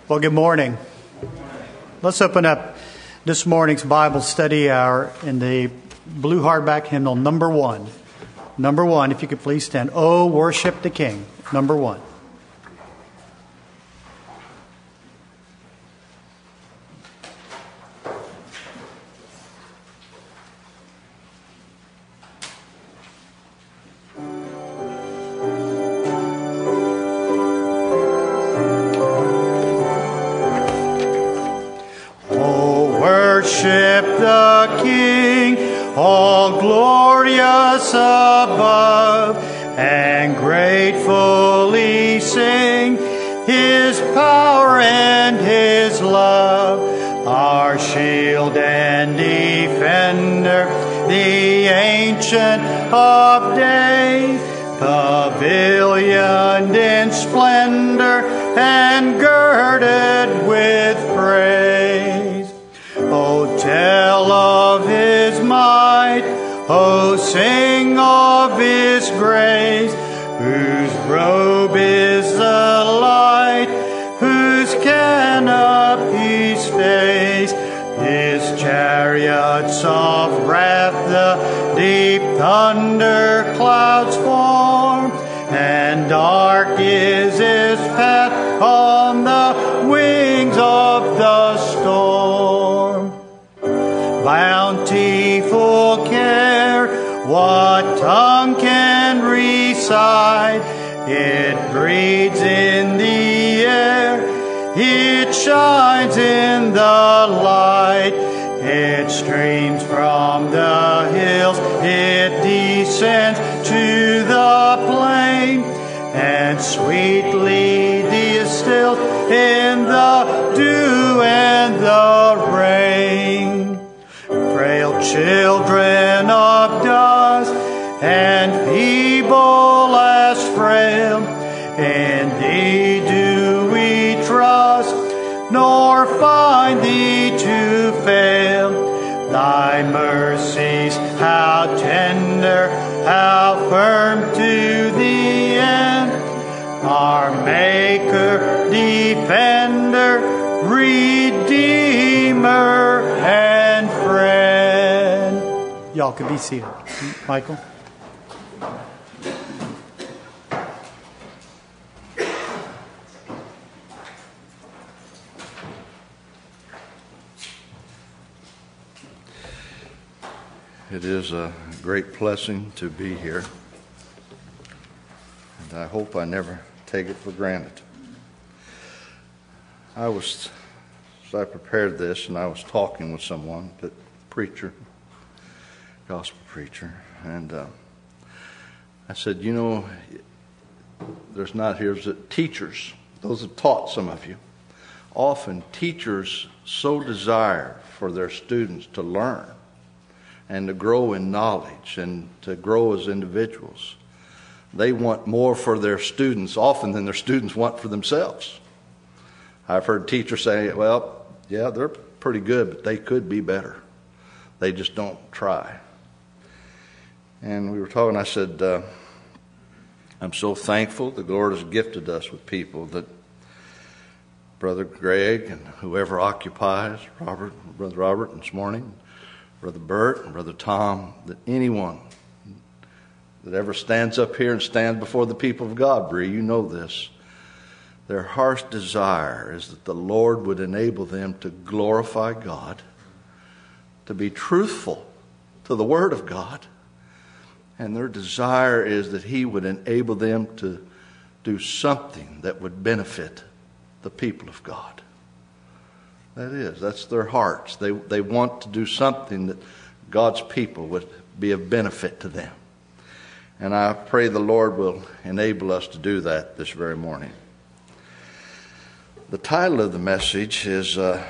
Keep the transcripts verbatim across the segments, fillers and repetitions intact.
Well, good morning. Let's open up this morning's Bible study hour in the blue hardback hymnal number one. Number one, if you could please stand. Oh, worship the King. Number one. All glorious above, and gratefully sing His power and His love. Our shield and defender, the Ancient of Days, pavilioned in splendor and girded with praise. Oh, tell of His might, oh, sing of His grace, whose robe is the light, whose canopies face. His chariots of wrath the deep thunder clouds form, and dark is His path on the wings of the storm. Bountiful care, what tongue can recite? It breathes in the air, it shines in the light. It streams from the hills, it descends to the plain, and sweetly distills in the dew and the rain. Frail children of dust and feeble as frail, in Thee do we trust, nor find Thee to fail. Thy mercies, how tender, how firm to the end. Our Maker, Defender, Redeemer, and Friend. Y'all can be seated. Michael. It is a great blessing to be here, and I hope I never take it for granted. I was, as I prepared this, and I was talking with someone, a preacher, gospel preacher, and uh, I said, you know, there's not here, there's teachers, those have taught some of you. Often teachers so desire for their students to learn and to grow in knowledge and to grow as individuals. They want more for their students often than their students want for themselves. I've heard teachers say, well, yeah, they're pretty good, but they could be better. They just don't try. And we were talking, I said, uh, I'm so thankful the Lord has gifted us with people that Brother Greg and whoever occupies, Robert, Brother Robert this morning, Brother Bert and Brother Tom, that anyone that ever stands up here and stands before the people of God, Bree, you know this, their heart's desire is that the Lord would enable them to glorify God, to be truthful to the Word of God, and their desire is that He would enable them to do something that would benefit the people of God. That is, that's their hearts. They they want to do something that God's people would be of benefit to them. And I pray the Lord will enable us to do that this very morning. The title of the message is, uh,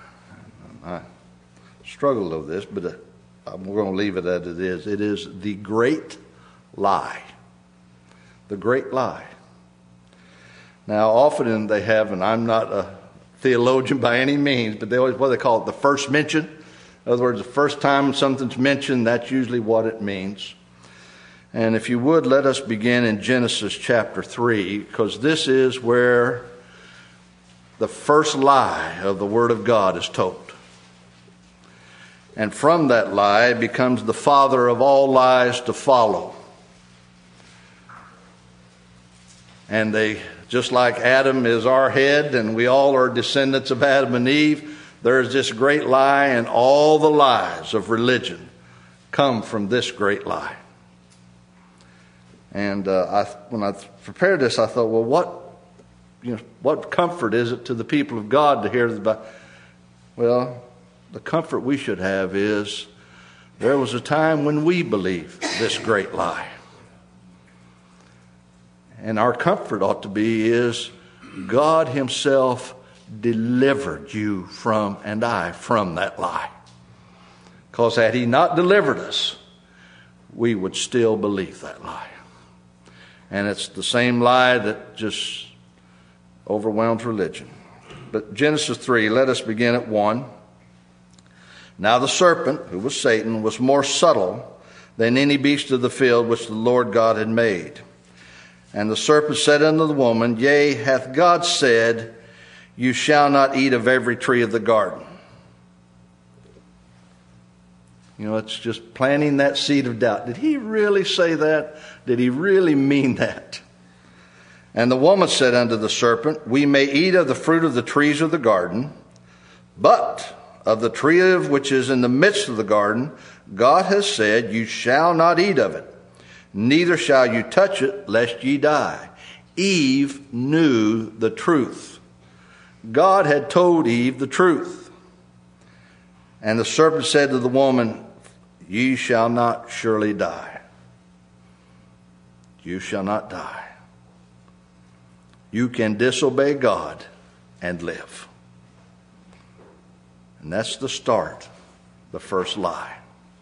I struggled with this, but uh, we're going to leave it as it is. It is The Great Lie. The Great Lie. Now, often they have, and I'm not a theologian by any means, but they always, what they call it, the first mention. In other words, the first time something's mentioned, that's usually what it means. And if you would, let us begin in Genesis chapter three, because this is where the first lie of the Word of God is told. And from that lie becomes the father of all lies to follow. And they, just like Adam is our head and we all are descendants of Adam and Eve, there's this great lie, and all the lies of religion come from this great lie. And uh, I, when I prepared this, I thought, well, what, you know, what comfort is it to the people of God to hear about? Well, the comfort we should have is there was a time when we believed this great lie. And our comfort ought to be is God Himself delivered you from, and I, from that lie. Because had He not delivered us, we would still believe that lie. And it's the same lie that just overwhelms religion. But Genesis three, let us begin at one. Now the serpent, who was Satan, was more subtle than any beast of the field which the Lord God had made. And the serpent said unto the woman, Yea, hath God said, You shall not eat of every tree of the garden? You know, it's just planting that seed of doubt. Did He really say that? Did He really mean that? And the woman said unto the serpent, We may eat of the fruit of the trees of the garden, but of the tree which is in the midst of the garden, God has said, You shall not eat of it, neither shall you touch it, lest ye die. Eve knew the truth. God had told Eve the truth. And the serpent said to the woman, Ye shall not surely die. You shall not die. You can disobey God and live. And that's the start, the first lie.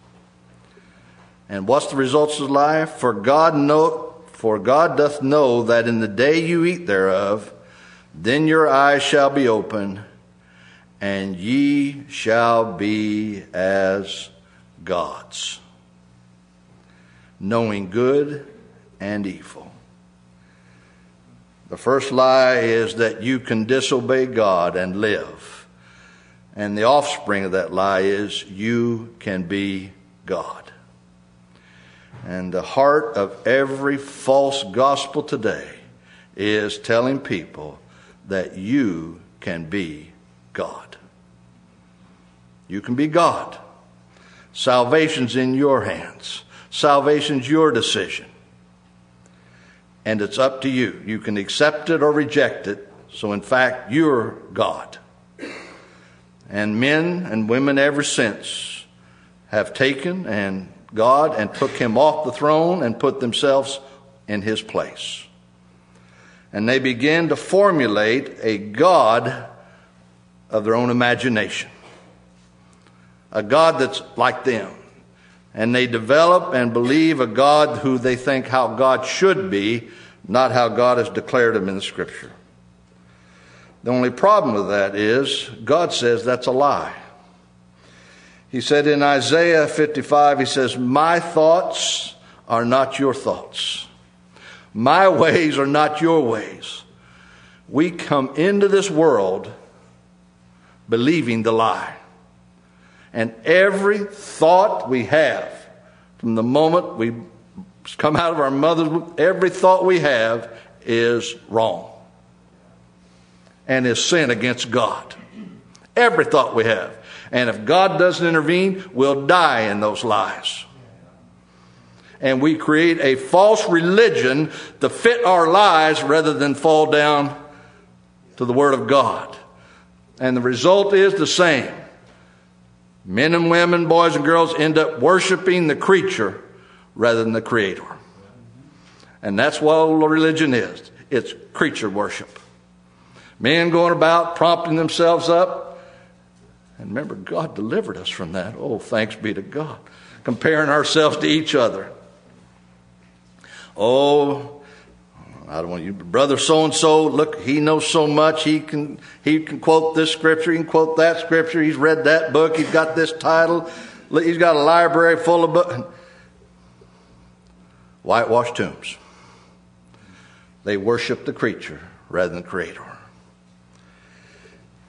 And what's the results of the lie? For God know, for God doth know that in the day you eat thereof, then your eyes shall be open, and ye shall be as gods, knowing good and evil. The first lie is that you can disobey God and live. And the offspring of that lie is you can be God. And the heart of every false gospel today is telling people that you can be God. You can be God. Salvation's in your hands. Salvation's your decision. And it's up to you. You can accept it or reject it. So in fact, you're God. And men and women ever since have taken and God and took Him off the throne and put themselves in His place. And they begin to formulate a God of their own imagination. A God that's like them. And they develop and believe a God who they think how God should be, not how God has declared Him in the Scripture. The only problem with that is God says that's a lie. He said in Isaiah fifty-five, He says, My thoughts are not your thoughts. My ways are not your ways. We come into this world believing the lie. And every thought we have, from the moment we come out of our mother's womb, every thought we have is wrong. And is sin against God. Every thought we have. And if God doesn't intervene, we'll die in those lies. And we create a false religion to fit our lies rather than fall down to the Word of God. And the result is the same. Men and women, boys and girls end up worshiping the creature rather than the Creator. And that's what religion is. It's creature worship. Men going about prompting themselves up. And remember, God delivered us from that. Oh, thanks be to God. Comparing ourselves to each other. Oh, I don't want you, brother so-and-so, look, he knows so much. He can, he can quote this scripture. He can quote that scripture. He's read that book. He's got this title. He's got a library full of books. Whitewashed tombs. They worship the creature rather than the Creator.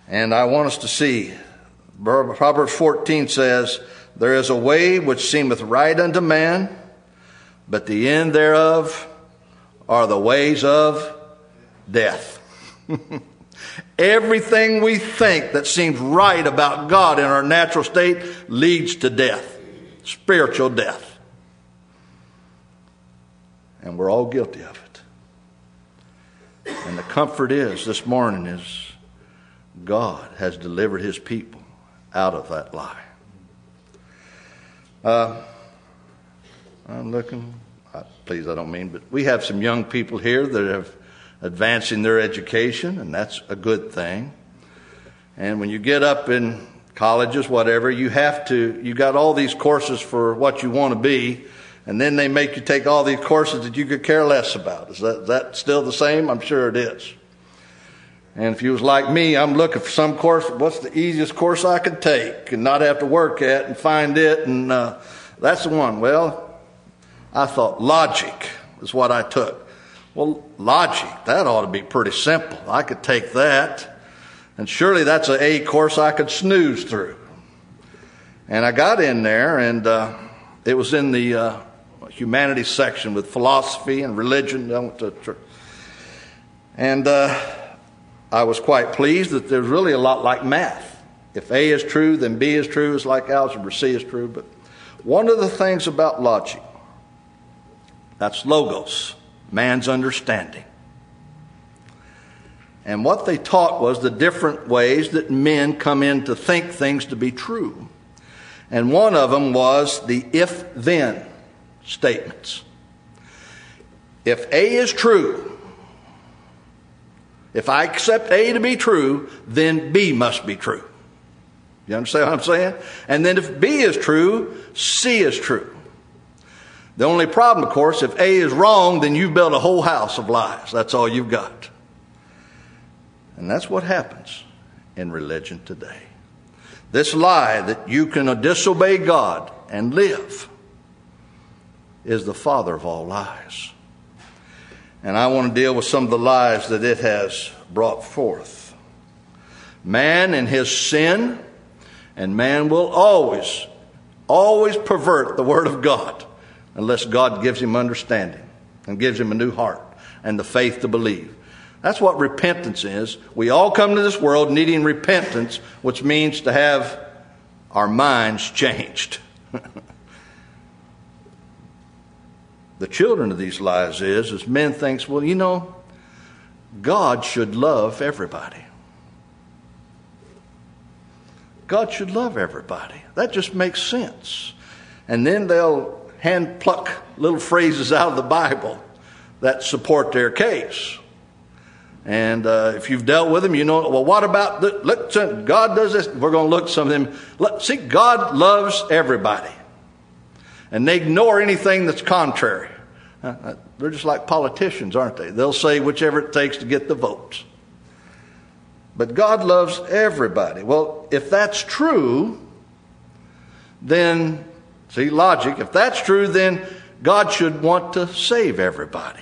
And I want us to see, Proverbs fourteen says, there is a way which seemeth right unto man, but the end thereof are the ways of death. Everything we think that seems right about God in our natural state leads to death, spiritual death. And we're all guilty of it. And the comfort is, this morning, is God has delivered his people out of that lie. Uh, I'm looking, please, I don't mean, but we have some young people here that have advancing their education, and that's a good thing. And when you get up in colleges, whatever, you have to, you got all these courses for what you want to be, and then they make you take all these courses that you could care less about. Is that, is that still the same? I'm sure it is. And if you was like me, I'm looking for some course, what's the easiest course I could take and not have to work at and find it, and uh, that's the one. Well, I thought logic is what I took. Well, logic, that ought to be pretty simple. I could take that, and surely that's an A course I could snooze through. And I got in there, and uh, it was in the uh, humanities section with philosophy and religion. I went to church. And uh, I was quite pleased that there's really a lot like math. If A is true, then B is true. It's like algebra, C is true. But one of the things about logic, that's logos, man's understanding. And what they taught was the different ways that men come in to think things to be true. And one of them was the if-then statements. If A is true, if I accept A to be true, then B must be true. You understand what I'm saying? And then if B is true, C is true. The only problem, of course, if A is wrong, then you've built a whole house of lies. That's all you've got. And that's what happens in religion today. This lie that you can disobey God and live is the father of all lies. And I want to deal with some of the lies that it has brought forth. Man and his sin, and man will always, always pervert the word of God unless God gives him understanding and gives him a new heart and the faith to believe. That's what repentance is. We all come to this world needing repentance, which means to have our minds changed. The children of these lies is, is men thinks, well, you know, God should love everybody. God should love everybody. That just makes sense. And then they'll hand pluck little phrases out of the Bible that support their case. And uh, if you've dealt with them, you know, well, what about, the, look, God does this. We're going to look at some of them. Look, see, God loves everybody. And they ignore anything that's contrary. Uh, they're just like politicians, aren't they? They'll say whichever it takes to get the votes. But God loves everybody. Well, if that's true, then, see, logic, if that's true, then God should want to save everybody.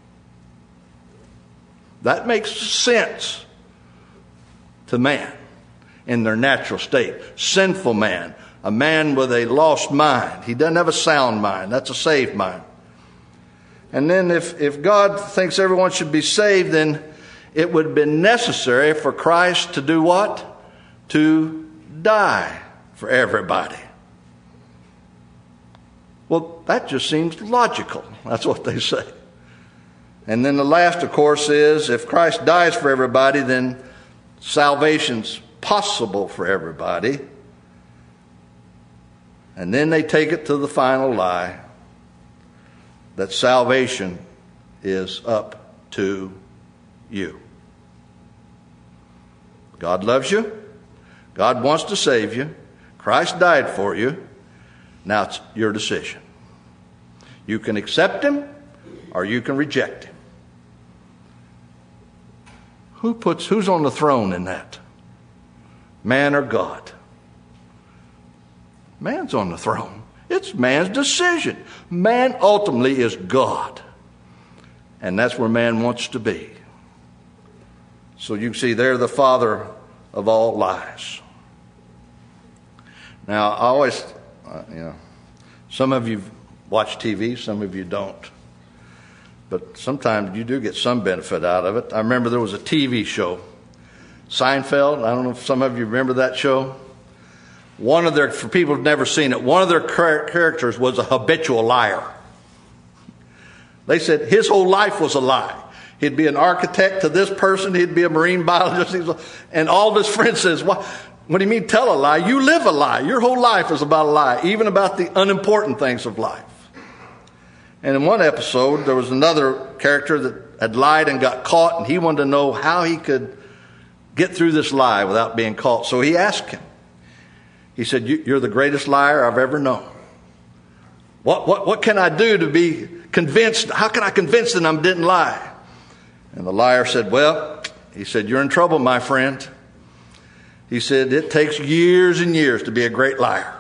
That makes sense to man in their natural state. Sinful man, a man with a lost mind. He doesn't have a sound mind. That's a saved mind. And then if, if God thinks everyone should be saved, then it would have been necessary for Christ to do what? To die for everybody. Well, that just seems logical. That's what they say. And then the last, of course, is if Christ dies for everybody, then salvation's possible for everybody. And then they take it to the final lie that salvation is up to you. God loves you. God wants to save you. Christ died for you. Now it's your decision. You can accept him or you can reject him. Who puts, who's on the throne in that? Man or God? Man's on the throne. It's man's decision. Man ultimately is God. And that's where man wants to be. So you can see there the father of all lies. Now, I always, uh, you know, some of you watch T V, some of you don't. But sometimes you do get some benefit out of it. I remember there was a T V show, Seinfeld. I don't know if some of you remember that show. One of their, for people who've never seen it, one of their characters was a habitual liar. They said his whole life was a lie. He'd be an architect to this person. He'd be a marine biologist. And all of his friends says, what, what do you mean tell a lie? You live a lie. Your whole life is about a lie, even about the unimportant things of life. And in one episode, there was another character that had lied and got caught, and he wanted to know how he could get through this lie without being caught. So he asked him. He said, you're the greatest liar I've ever known. What, what, what can I do to be convinced? How can I convince them I didn't lie? And the liar said, well, he said, you're in trouble, my friend. He said, it takes years and years to be a great liar.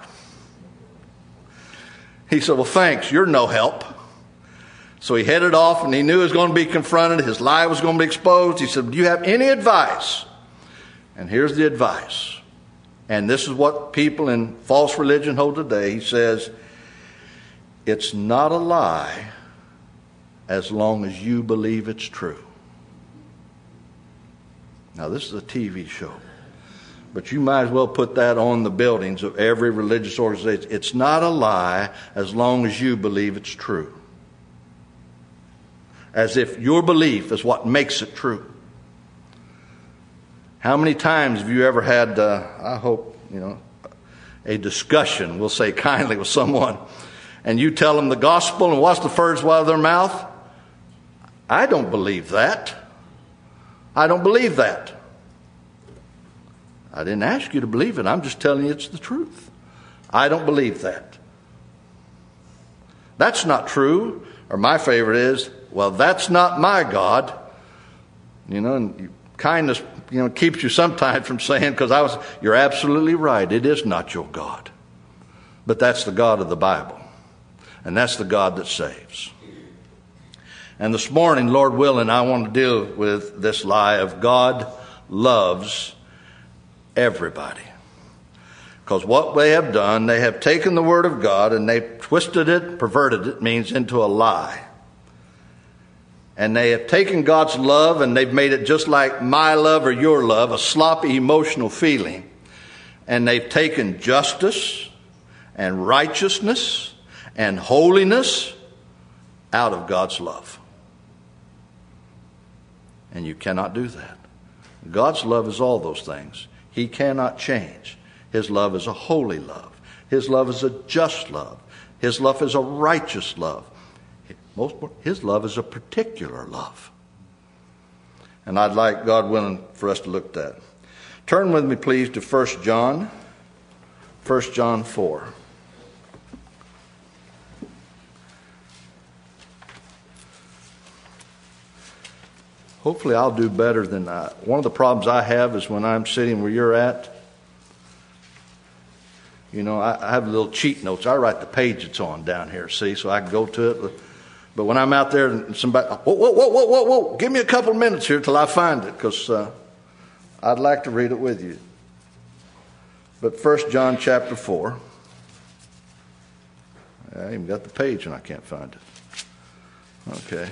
He said, well, thanks. You're no help. So he headed off, and he knew he was going to be confronted. His lie was going to be exposed. He said, do you have any advice? And here's the advice. And this is what people in false religion hold today. He says, it's not a lie as long as you believe it's true. Now, this is a T V show, but you might as well put that on the buildings of every religious organization. It's not a lie as long as you believe it's true. As if your belief is what makes it true. How many times have you ever had, uh, I hope, you know, a discussion, we'll say kindly, with someone, and you tell them the gospel, and what's the first word of their mouth? I don't believe that. I don't believe that. I didn't ask you to believe it. I'm just telling you it's the truth. I don't believe that. That's not true. Or my favorite is, well, that's not my God. You know, and kindness, you know, keeps you sometimes from saying, because I was, you're absolutely right. It is not your God. But that's the God of the Bible. And that's the God that saves. And this morning, Lord willing, I want to deal with this lie of God loves everybody. Because what they have done, they have taken the Word of God and they've twisted it, perverted it, means into a lie. And they have taken God's love and they've made it just like my love or your love, a sloppy emotional feeling. And they've taken justice and righteousness and holiness out of God's love. And you cannot do that. God's love is all those things. He cannot change. His love is a holy love. His love is a just love. His love is a righteous love. Most, his love is a particular love. And I'd like, God willing, for us to look at that. Turn with me, please, to First John. First John four. Hopefully I'll do better than that. One of the problems I have is when I'm sitting where you're at, you know, I, I have little cheat notes. I write the page it's on down here, see, so I can go to it. But when I'm out there and somebody, whoa, whoa, whoa, whoa, whoa, whoa, give me a couple of minutes here till I find it, because uh, I'd like to read it with you. But First John chapter four. I even got the page and I can't find it. Okay.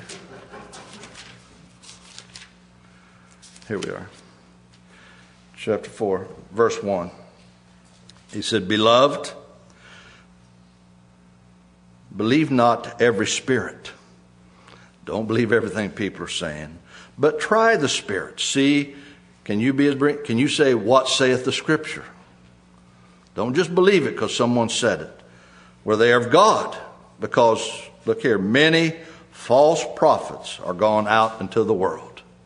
Here we are. Chapter four, verse one. He said, Beloved, believe not every spirit. Don't believe everything people are saying. But try the spirits. See, can you be as can you say, what saith the Scripture? Don't just believe it because someone said it. Were they of God? Because, look here, many false prophets are gone out into the world.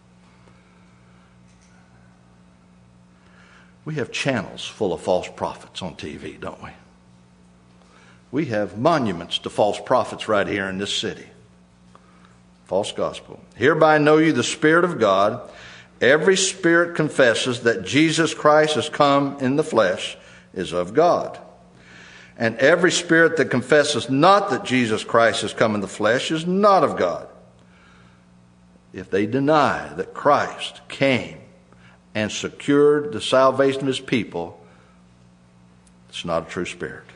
We have channels full of false prophets on T V, don't we? We have monuments to false prophets right here in this city. False gospel. Hereby know you the Spirit of God. Every spirit confesses that Jesus Christ has come in the flesh is of God. And every spirit that confesses not that Jesus Christ has come in the flesh is not of God. If they deny that Christ came and secured the salvation of his people, it's not a true spirit.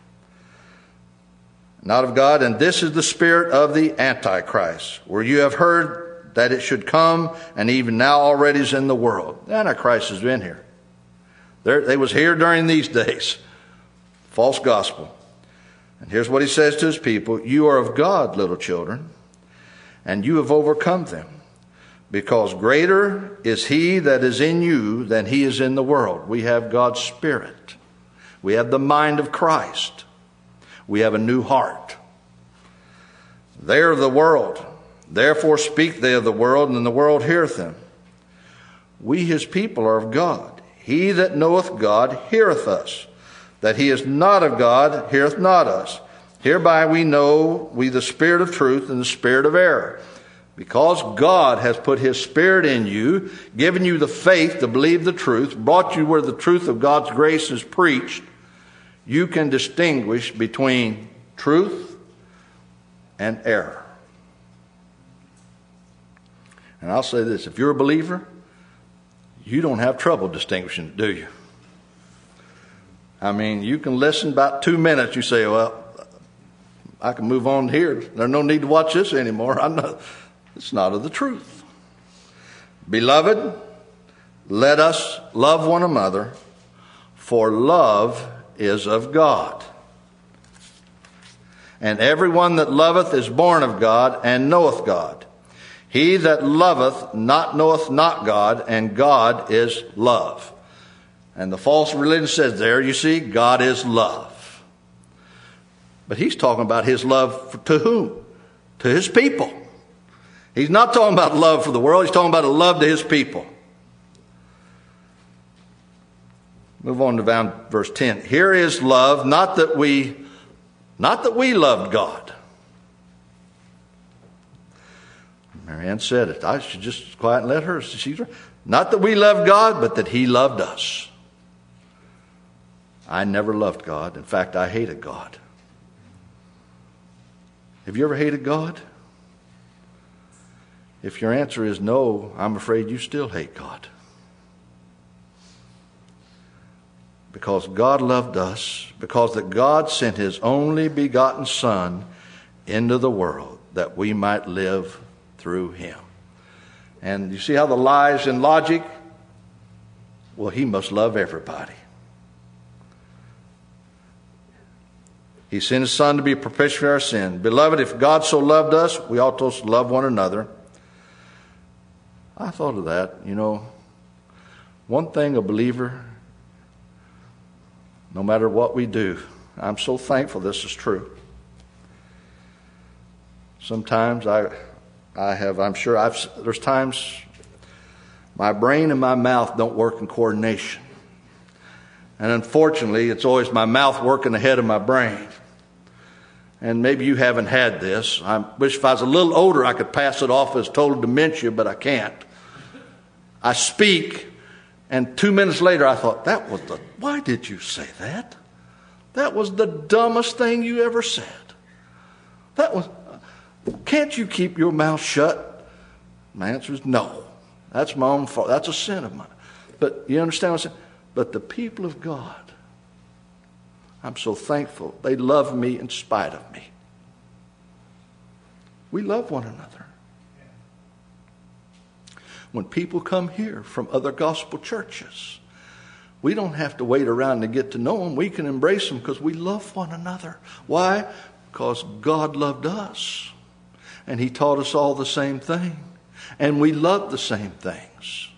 Not of God, and this is the spirit of the Antichrist, where you have heard that it should come, and even now already is in the world. The Antichrist has been here. There, they was here during these days. False gospel. And here's what he says to his people. You are of God, little children, and you have overcome them, because greater is he that is in you than he is in the world. We have God's Spirit. We have the mind of Christ. We have a new heart. They are of the world. Therefore speak they of the world, and the world heareth them. We his people are of God. He that knoweth God heareth us. That he is not of God heareth not us. Hereby we know we the spirit of truth and the spirit of error. Because God has put his Spirit in you, given you the faith to believe the truth, brought you where the truth of God's grace is preached, you can distinguish between truth and error. And I'll say this, if you're a believer, you don't have trouble distinguishing it, do you? I mean, you can listen about two minutes, you say, well, I can move on here. There's no need to watch this anymore. I know it's not of the truth. Beloved, let us love one another, for love is of God. And everyone that loveth is born of God, and knoweth God. He that loveth not knoweth not God, and God is love. And the false religion says there, you see, God is love. But he's talking about his love to whom? To his people. He's not talking about love for the world. He's talking about a love to his people. Move on to down verse ten. Here is love, not that we, not that we loved God. Marianne said it. I should just quiet and let her. She's right. Not that we loved God, but that he loved us. I never loved God. In fact, I hated God. Have you ever hated God? If your answer is no, I'm afraid you still hate God. Because God loved us, because that God sent his only begotten Son into the world that we might live through him. And you see how the lies in logic? Well, he must love everybody. He sent his Son to be a propitiation for our sin. Beloved, if God so loved us, we ought to love one another. I thought of that. You know, one thing a believer, no matter what we do, I'm so thankful this is true. Sometimes I, I have, I'm sure I've, there's times my brain and my mouth don't work in coordination. And unfortunately, it's always my mouth working ahead of my brain. And maybe you haven't had this. I wish if I was a little older, I could pass it off as total dementia, but I can't. I speak, and two minutes later, I thought, that was the, why did you say that? That was the dumbest thing you ever said. That was, can't you keep your mouth shut? My answer is no. That's my own fault. That's a sin of mine. But you understand what I'm saying? But the people of God, I'm so thankful. They love me in spite of me. We love one another. When people come here from other gospel churches, we don't have to wait around to get to know them. We can embrace them because we love one another. Why? Because God loved us. And he taught us all the same thing. And we love the same things.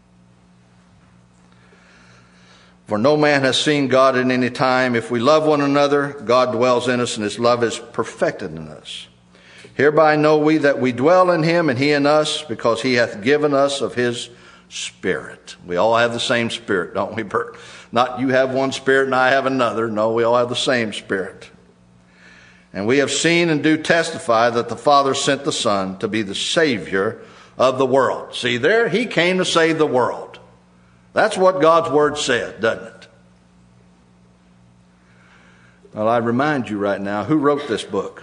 For no man has seen God at any time. If we love one another, God dwells in us, and his love is perfected in us. Hereby know we that we dwell in him, and he in us, because he hath given us of his Spirit. We all have the same Spirit, don't we, Bert? Not you have one Spirit and I have another. No, we all have the same Spirit. And we have seen and do testify that the Father sent the Son to be the Savior of the world. See there, he came to save the world. That's what God's Word said, doesn't it? Well, I remind you right now, who wrote this book?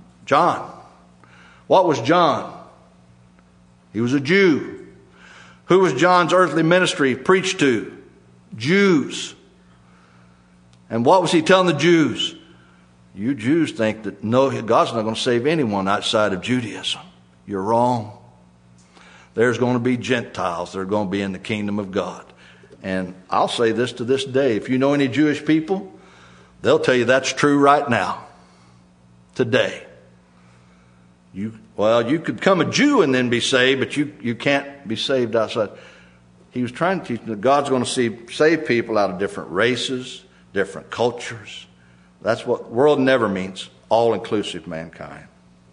John. What was John? He was a Jew. Who was John's earthly ministry preached to? Jews. And what was he telling the Jews? You Jews think that no, God's not going to save anyone outside of Judaism. You're wrong. There's going to be Gentiles that are going to be in the kingdom of God. And I'll say this to this day. If you know any Jewish people, they'll tell you that's true right now. Today. You Well, you could become a Jew and then be saved, but you, you can't be saved outside. He was trying to teach them that God's going to see, save people out of different races, different cultures. That's what world never means, all-inclusive mankind.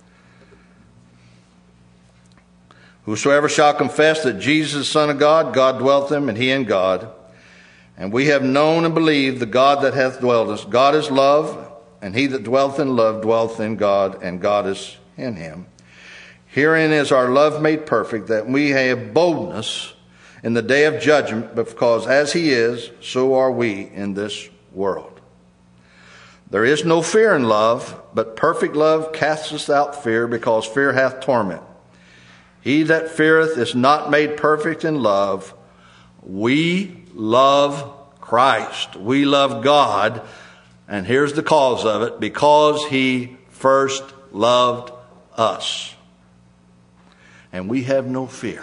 Whosoever shall confess that Jesus is the Son of God, God dwelleth in him, and he in God. And we have known and believed the God that hath dwelt us. God is love, and he that dwelleth in love dwelleth in God, and God is in him. Herein is our love made perfect, that we have boldness in the day of judgment, because as he is, so are we in this world. There is no fear in love, but perfect love casteth out fear, because fear hath torment. He that feareth is not made perfect in love. We love Christ. We love God. And here's the cause of it: because he first loved us. And we have no fear.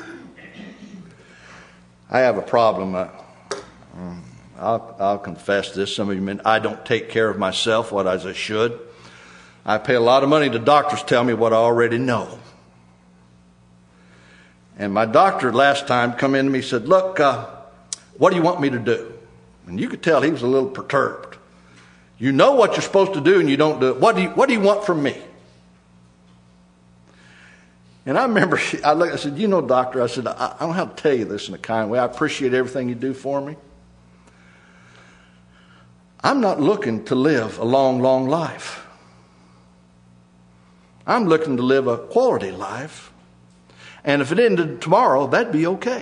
I have a problem. Uh, I'll, I'll confess this. Some of you men, I don't take care of myself what as I should. I pay a lot of money to doctors tell me what I already know. And my doctor last time come in to me and said, look, uh, what do you want me to do? And you could tell he was a little perturbed. You know what you're supposed to do and you don't do it. What do you, what do you want from me? And I remember I, looked, I said, you know, doctor, I said, I, I don't know how to tell you this in a kind way. I appreciate everything you do for me. I'm not looking to live a long, long life. I'm looking to live a quality life. And if it ended tomorrow, that'd be okay.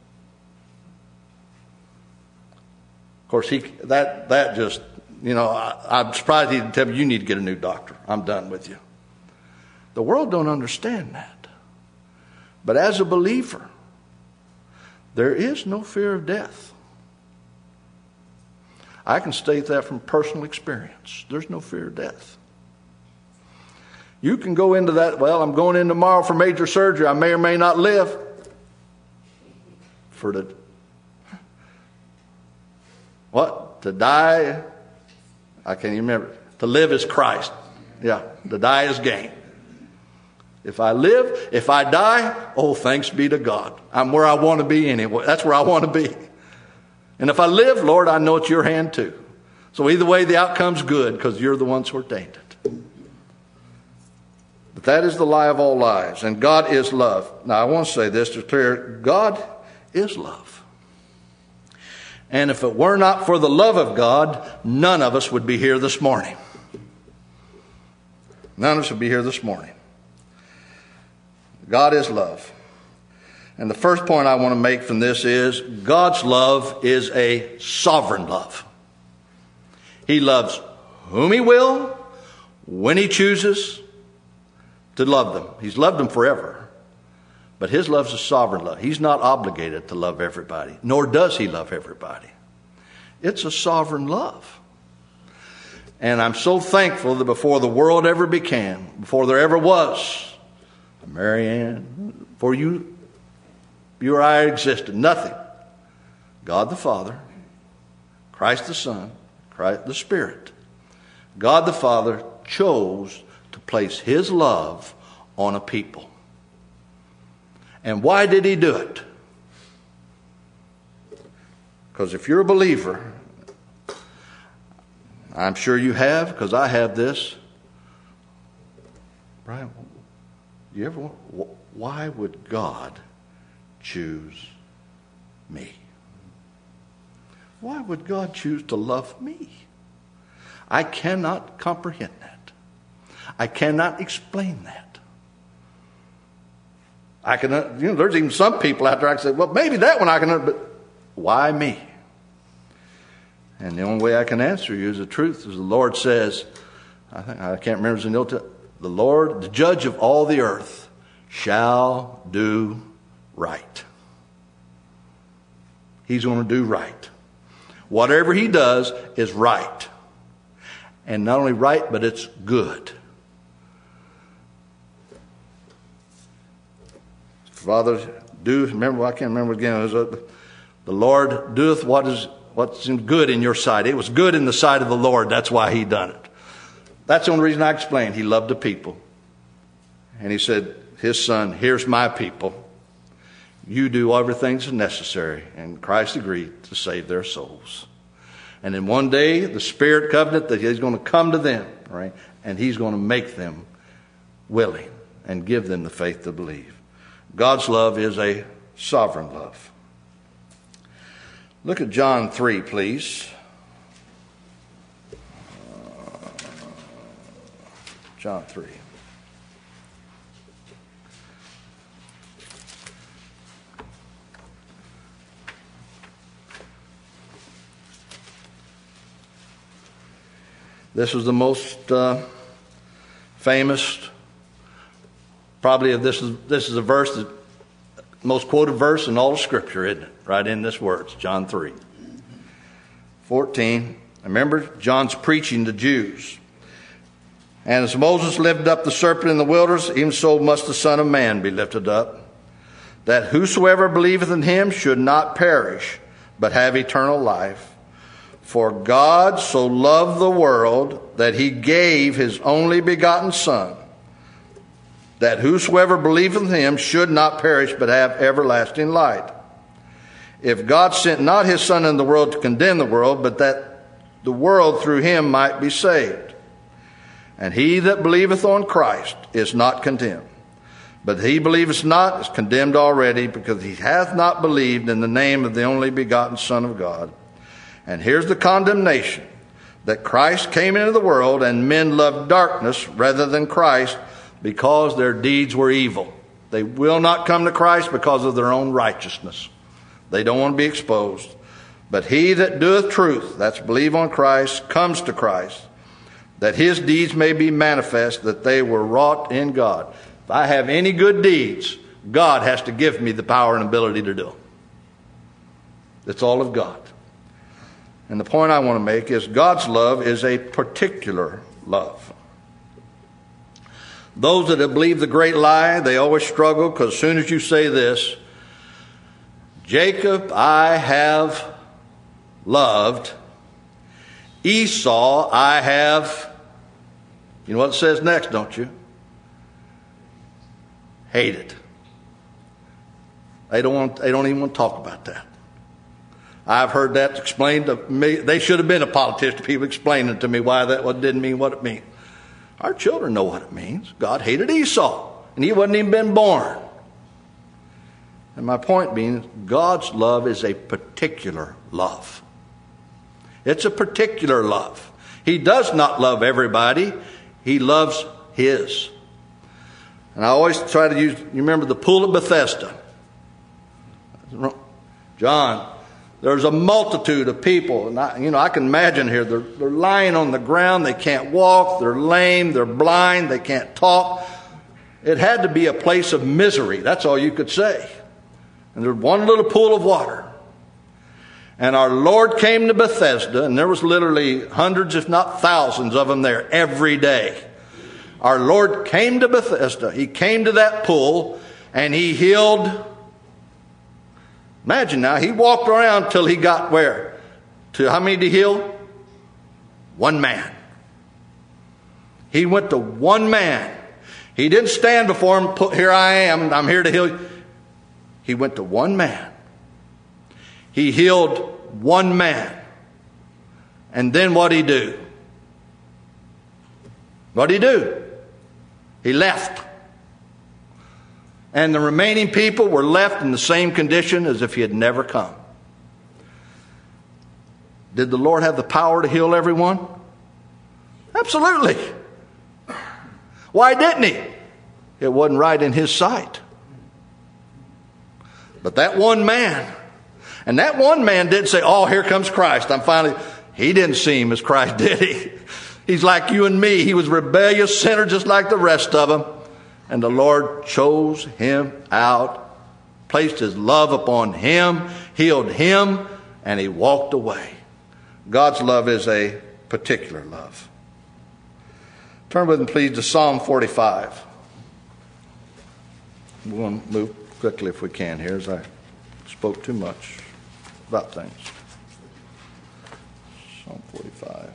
Of course, he that that just, you know, I, I'm surprised he didn't tell me, you need to get a new doctor. I'm done with you. The world don't understand that. But as a believer, there is no fear of death. I can state that from personal experience. There's no fear of death. You can go into that, well, I'm going in tomorrow for major surgery. I may or may not live. For the, what? To die, I can't even remember. To live is Christ. Yeah, to die is gain. If I live, if I die, oh, thanks be to God. I'm where I want to be anyway. That's where I want to be. And if I live, Lord, I know it's your hand too. So either way, the outcome's good because you're the ones who ordained it. But that is the lie of all lies. And God is love. Now, I want to say this to clear. God is love. And if it were not for the love of God, none of us would be here this morning. None of us would be here this morning. God is love. And the first point I want to make from this is God's love is a sovereign love. He loves whom he will, when he chooses to love them. He's loved them forever. But his love is a sovereign love. He's not obligated to love everybody, nor does he love everybody. It's a sovereign love. And I'm so thankful that before the world ever began, before there ever was Mary Ann, for you, you or I existed. Nothing. God the Father, Christ the Son, Christ the Spirit. God the Father chose to place his love on a people. And why did he do it? Because if you're a believer, I'm sure you have, because I have this. Brian, you ever want, why would God choose me? Why would God choose to love me? I cannot comprehend that. I cannot explain that. I can, you know, there's even some people out there I can say, well, maybe that one I can, but why me? And the only way I can answer you is the truth, as the Lord says, I think I can't remember the Old Testament. The Lord, the judge of all the earth, shall do right. he's going to do right. Whatever he does is right. And not only right, but it's good. Father, do, remember, I can't remember again, it was, uh, the Lord doeth what is what's good in your sight. It was good in the sight of the Lord. That's why he done it. That's the only reason I explained. He loved the people. And he said, his son, here's my people. You do everything that's necessary. And Christ agreed to save their souls. And then one day, the Spirit covenant that he's going to come to them, right? And he's going to make them willing and give them the faith to believe. God's love is a sovereign love. Look at John three, please. Uh, John three. This is the most uh, famous, probably of this is this is a verse that most quoted verse in all of Scripture, isn't it? Right in this words, John three. fourteen. Remember, John's preaching to Jews. And as Moses lifted up the serpent in the wilderness, even so must the Son of Man be lifted up, that whosoever believeth in him should not perish, but have eternal life. For God so loved the world that he gave his only begotten Son, that whosoever believeth in him should not perish, but have everlasting life. If God sent not his Son into the world to condemn the world, but that the world through him might be saved. And he that believeth on Christ is not condemned. But he believeth not is condemned already, because he hath not believed in the name of the only begotten Son of God. And here's the condemnation, that Christ came into the world, and men loved darkness rather than Christ, because their deeds were evil. They will not come to Christ because of their own righteousness. They don't want to be exposed. But he that doeth truth, that's believe on Christ, comes to Christ, that his deeds may be manifest, that they were wrought in God. If I have any good deeds, God has to give me the power and ability to do them. It's all of God. And the point I want to make is God's love is a particular love. Those that have believed the great lie, they always struggle, because as soon as you say this, Jacob I have loved, Esau I have, you know what it says next, don't you? Hated. They don't want, they don't even want to talk about that. I've heard that explained to me. They should have been a politician, people explaining to me why that didn't mean what it means. Our children know what it means. God hated Esau, and he wasn't even been born. And my point being, God's love is a particular love. It's a particular love. He does not love everybody. He loves his. And I always try to use, you remember the pool of Bethesda? John, there's a multitude of people, and I, you know, I can imagine here, they're, they're lying on the ground, they can't walk, they're lame, they're blind, they can't talk. It had to be a place of misery, that's all you could say. And there's one little pool of water. And our Lord came to Bethesda, and there was literally hundreds, if not thousands of them there every day. Our Lord came to Bethesda, he came to that pool, and he healed. Imagine now, he walked around till he got where? To how many to heal? One man. He went to one man. He didn't stand before him, put, here I am, I'm here to heal you. He went to one man. He healed one man. And then what'd he do? What'd he do? He left. And the remaining people were left in the same condition as if he had never come. Did the Lord have the power to heal everyone? Absolutely. Why didn't he? It wasn't right in his sight. But that one man, and that one man didn't say, oh, here comes Christ. I'm finally, he didn't see him as Christ, did he? He's like you and me. He was a rebellious sinner just like the rest of them. And the Lord chose him out, placed his love upon him. healed him, and he walked away. God's love is a particular love. Turn with me, please, to Psalm forty-five. We're going to move quickly if we can here, as I spoke too much about things. Psalm forty-five.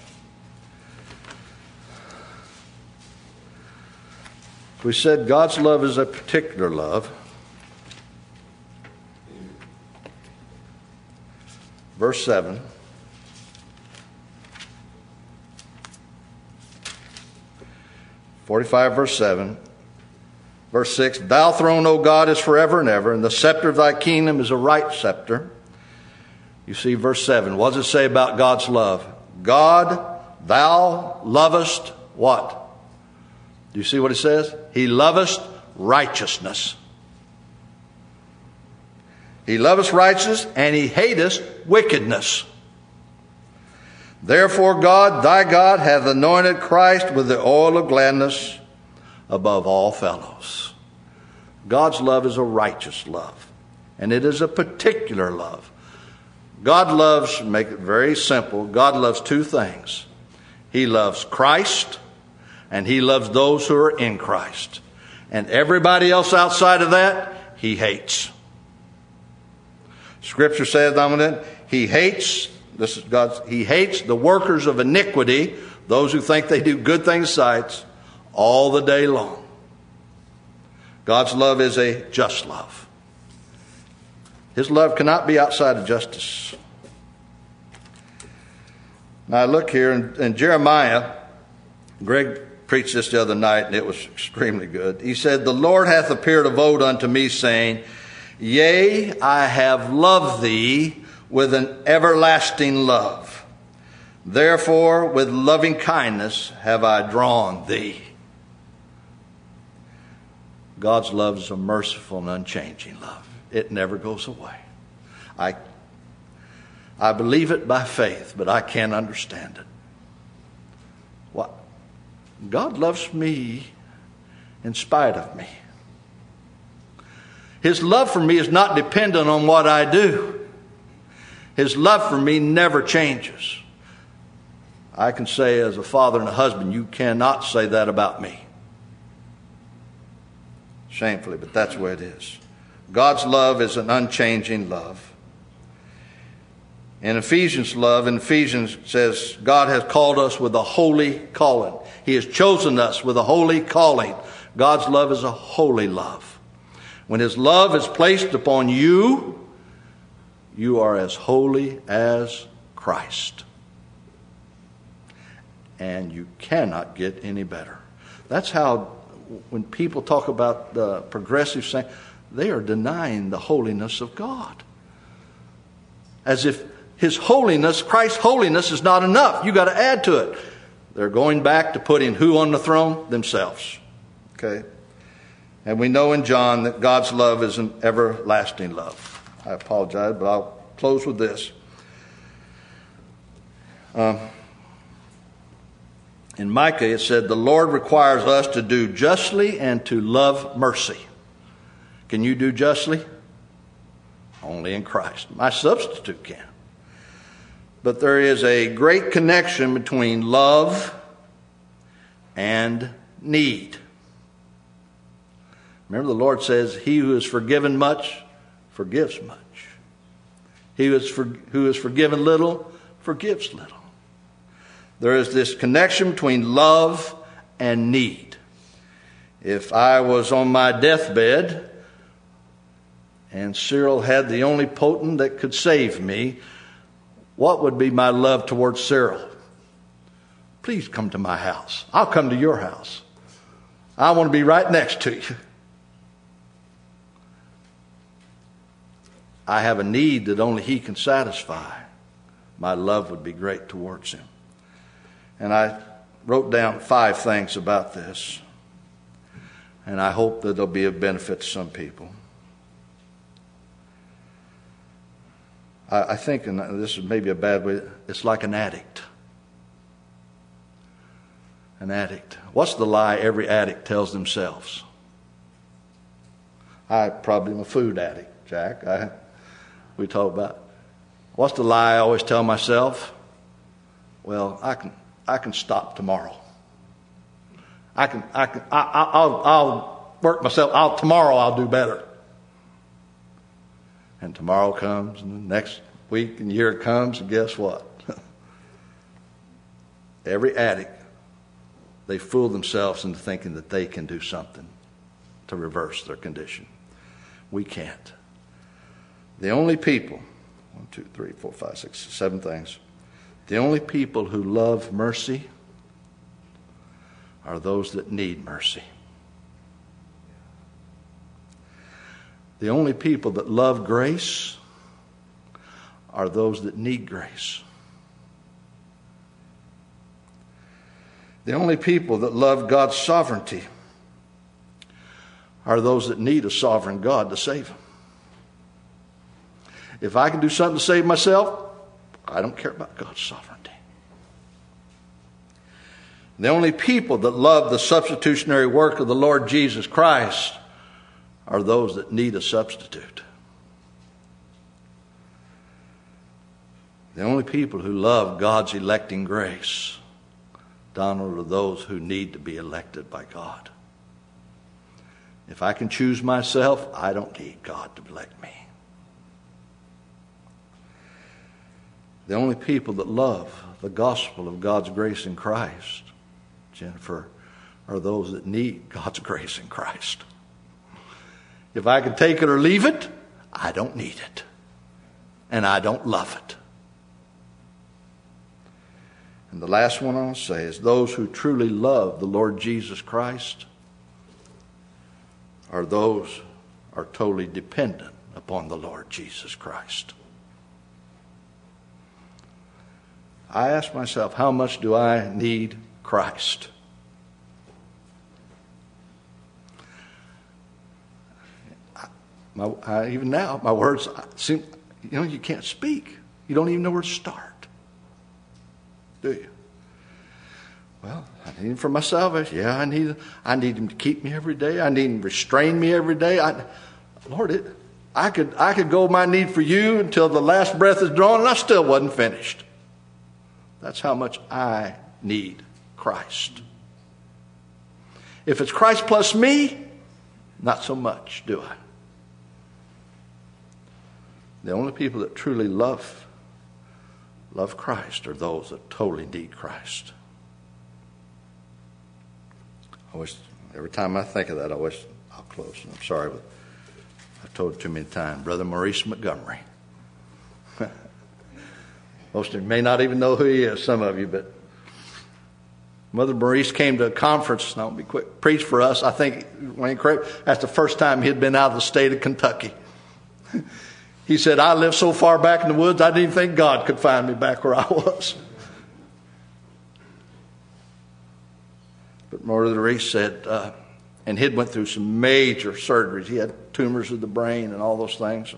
We said God's love is a particular love. Verse seven. forty-five, verse seven. Verse six. Thou throne, O God, is forever and ever, and the scepter of thy kingdom is a right scepter. You see, verse seven. What does it say about God's love? God, thou lovest what? Do you see what it says? He lovest righteousness. He loveth righteousness, and he hateth wickedness. Therefore God, thy God, hath anointed Christ with the oil of gladness above all fellows. God's love is a righteous love, and it is a particular love. God loves, make it very simple, God loves two things. He loves Christ, and he loves those who are in Christ. And everybody else outside of that, he hates. Scripture says, he hates, this is God's, he hates the workers of iniquity, those who think they do good things sights, all the day long. God's love is a just love. His love cannot be outside of justice. Now I look here in, in Jeremiah, Greg preached this the other night, and it was extremely good. He said, the Lord hath appeared of old unto me, saying, Yea, I have loved thee with an everlasting love. Therefore, with loving kindness have I drawn thee. God's love is a merciful and unchanging love. It never goes away. I, I believe it by faith, but I can't understand it. What? God loves me in spite of me. His love for me is not dependent on what I do. His love for me never changes. I can say as a father and a husband, you cannot say that about me. Shamefully, but that's the way it is. God's love is an unchanging love. In Ephesians love, in Ephesians says, God has called us with a holy calling. He has chosen us with a holy calling. God's love is a holy love. When his love is placed upon you, you are as holy as Christ. And you cannot get any better. That's how, when people talk about the progressive saint, they are denying the holiness of God. As if his holiness, Christ's holiness, is not enough. You've got to add to it. They're going back to putting who on the throne? Themselves. Okay? And we know in John that God's love is an everlasting love. I apologize, but I'll close with this. Um, in Micah it said, the Lord requires us to do justly and to love mercy. Can you do justly? Only in Christ. My substitute can. But there is a great connection between love and need. Remember, the Lord says, he who is forgiven much, forgives much. He who is, for, who is forgiven little, forgives little. There is this connection between love and need. If I was on my deathbed and Cyril had the only potent that could save me, what would be my love towards Cyril? Please come to my house. I'll come to your house. I want to be right next to you. I have a need that only he can satisfy. My love would be great towards him. And I wrote down five things about this. And I hope that they'll be of benefit to some people. I, I think, and this is maybe a bad way, it's like an addict. An addict. What's the lie every addict tells themselves? I probably am a food addict, Jack. I, we talk about. What's the lie I always tell myself? Well, I can I can stop tomorrow. I can I can I, I, I'll I'll work myself. I'll tomorrow I'll do better. And tomorrow comes, and the next week and year comes, and guess what? Every addict, they fool themselves into thinking that they can do something to reverse their condition. We can't. The only people, one, two, three, four, five, six, seven things. The only people who love mercy are those that need mercy. The only people that love grace are those that need grace. The only people that love God's sovereignty are those that need a sovereign God to save them. If I can do something to save myself, I don't care about God's sovereignty. The only people that love the substitutionary work of the Lord Jesus Christ are those that need a substitute. The only people who love God's electing grace, Donald, are those who need to be elected by God. If I can choose myself, I don't need God to elect me. The only people that love the gospel of God's grace in Christ, Jennifer, are those that need God's grace in Christ. If I can take it or leave it, I don't need it. And I don't love it. And the last one I'll say is those who truly love the Lord Jesus Christ are those who are totally dependent upon the Lord Jesus Christ. I ask myself, how much do I need Christ? I, my, I, even now, my words seem, you know, you can't speak. You don't even know where to start. Do you? Well, I need him for my salvation. Yeah, I need I need him to keep me every day. I need him to restrain me every day. I, Lord, it, I could I could go my need for you until the last breath is drawn, and I still wasn't finished. That's how much I need Christ. If it's Christ plus me, not so much, do I? The only people that truly love love Christ are those that totally need Christ. I wish, every time I think of that, I wish, I'll close. I'm sorry, but I've told it too many times. Brother Maurice Montgomery. Most of you may not even know who he is, some of you, but Mother Maurice came to a conference, and I'll be quick, preached for us. I think, Wayne Craig, that's the first time he had been out of the state of Kentucky. He said, I lived so far back in the woods, I didn't even think God could find me back where I was. But Mother Maurice said, uh, and he'd went through some major surgeries. He had tumors of the brain and all those things.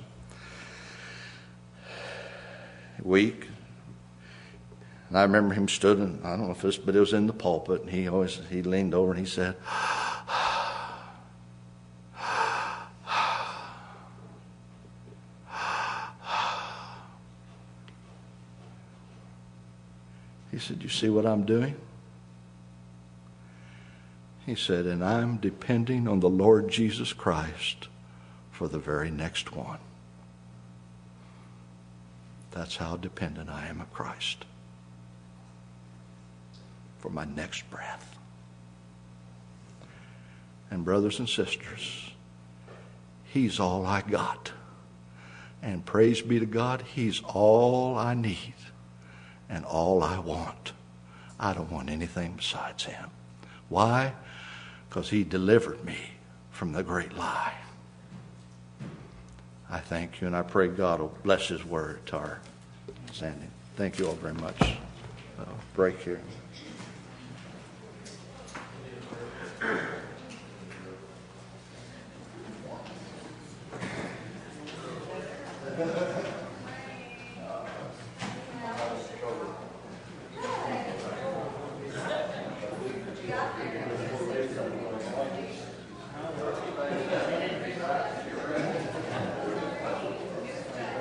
Weak. And I remember him stood, and I don't know if this, but it was in the pulpit, and he always, he leaned over and he said, he said, you see what I'm doing? He said, and I'm depending on the Lord Jesus Christ for the very next one. That's how dependent I am of Christ. For my next breath. And brothers and sisters, He's all I got. And praise be to God, He's all I need and all I want. I don't want anything besides Him. Why? Because He delivered me from the great lie. I thank you, and I pray God will bless His word to our standing. Thank you all very much. Uh, break here.